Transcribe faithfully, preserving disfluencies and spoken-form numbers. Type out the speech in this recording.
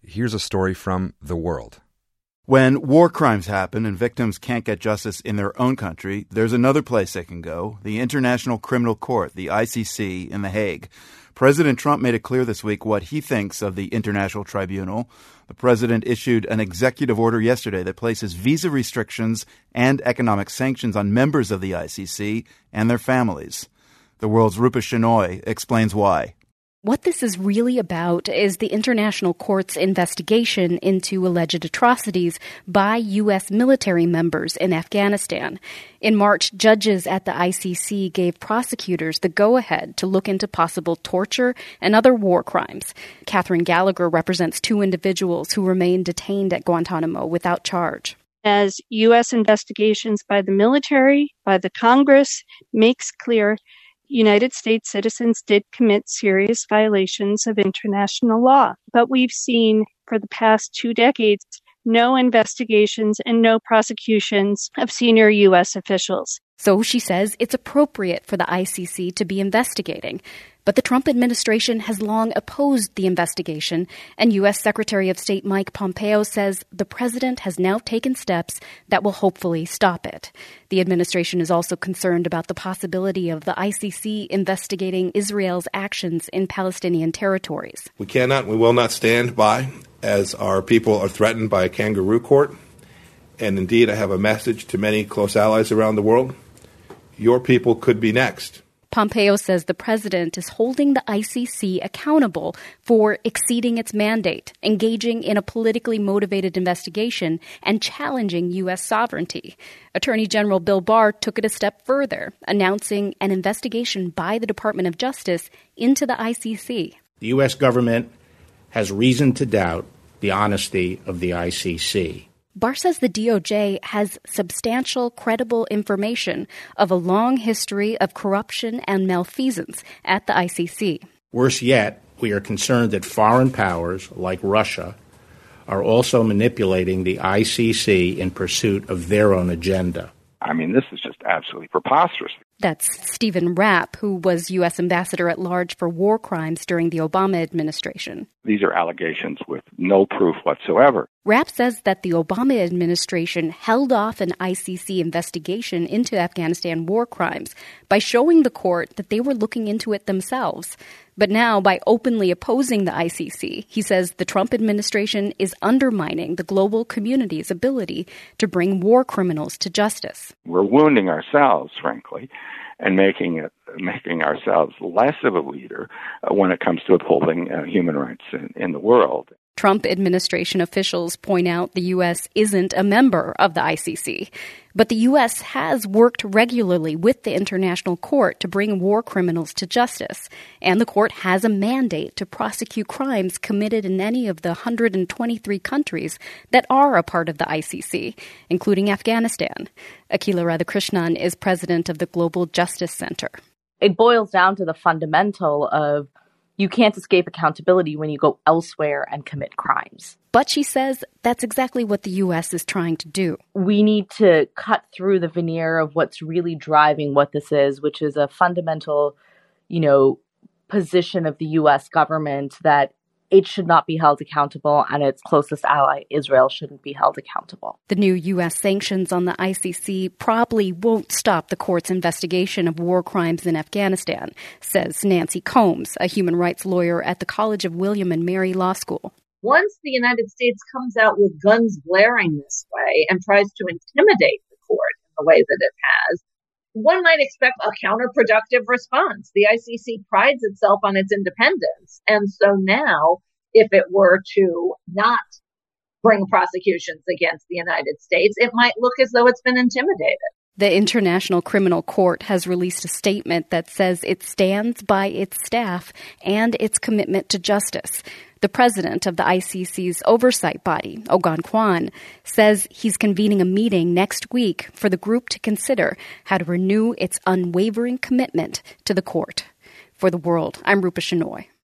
here's a story from The World. When war crimes happen and victims can't get justice in their own country, there's another place they can go, the International Criminal Court, the I C C, in The Hague. President Trump made it clear this week what he thinks of the International Tribunal. The president issued an executive order yesterday that places visa restrictions and economic sanctions on members of the I C C and their families. The World's Rupa Shenoy explains why. What this is really about is the International Court's investigation into alleged atrocities by U S military members in Afghanistan. In March, judges at the I C C gave prosecutors the go-ahead to look into possible torture and other war crimes. Catherine Gallagher represents two individuals who remain detained at Guantanamo without charge. As U S investigations by the military, by the Congress, makes clear, United States citizens did commit serious violations of international law. But we've seen for the past two decades no investigations and no prosecutions of senior U S officials. So she says it's appropriate for the I C C to be investigating. But the Trump administration has long opposed the investigation, and U S Secretary of State Mike Pompeo says the president has now taken steps that will hopefully stop it. The administration is also concerned about the possibility of the I C C investigating Israel's actions in Palestinian territories. We cannot, we will not stand by as our people are threatened by a kangaroo court. And indeed, I have a message to many close allies around the world. Your people could be next. Pompeo says the president is holding the I C C accountable for exceeding its mandate, engaging in a politically motivated investigation, and challenging U S sovereignty. Attorney General Bill Barr took it a step further, announcing an investigation by the Department of Justice into the I C C. The U S government has reason to doubt the honesty of the I C C. Barr says the D O J has substantial, credible information of a long history of corruption and malfeasance at the I C C. Worse yet, we are concerned that foreign powers, like Russia, are also manipulating the I C C in pursuit of their own agenda. I mean, this is just absolutely preposterous. That's Stephen Rapp, who was U S ambassador at large for war crimes during the Obama administration. These are allegations with no proof whatsoever. Rapp says that the Obama administration held off an I C C investigation into Afghanistan war crimes by showing the court that they were looking into it themselves. But now, by openly opposing the I C C, he says the Trump administration is undermining the global community's ability to bring war criminals to justice. We're wounding ourselves, frankly, and making it making ourselves less of a leader when it comes to upholding uh, human rights in, in the world. Trump administration officials point out the U S isn't a member of the I C C, but the U S has worked regularly with the International Court to bring war criminals to justice, and the court has a mandate to prosecute crimes committed in any of the one hundred twenty-three countries that are a part of the I C C, including Afghanistan. Akila Radhakrishnan is president of the Global Justice Center. It boils down to the fundamental of you can't escape accountability when you go elsewhere and commit crimes. But she says that's exactly what the U S is trying to do. We need to cut through the veneer of what's really driving what this is, which is a fundamental, you know, position of the U S government that it should not be held accountable, and its closest ally, Israel, shouldn't be held accountable. The new U S sanctions on the I C C probably won't stop the court's investigation of war crimes in Afghanistan, says Nancy Combs, a human rights lawyer at the College of William and Mary Law School. Once the United States comes out with guns blaring this way and tries to intimidate the court in the way that it has, one might expect a counterproductive response. The I C C prides itself on its independence. And so now, if it were to not bring prosecutions against the United States, it might look as though it's been intimidated. The International Criminal Court has released a statement that says it stands by its staff and its commitment to justice. The president of the I C C's oversight body, Ogon Kwan, says he's convening a meeting next week for the group to consider how to renew its unwavering commitment to the court. For The World, I'm Rupa Shenoy.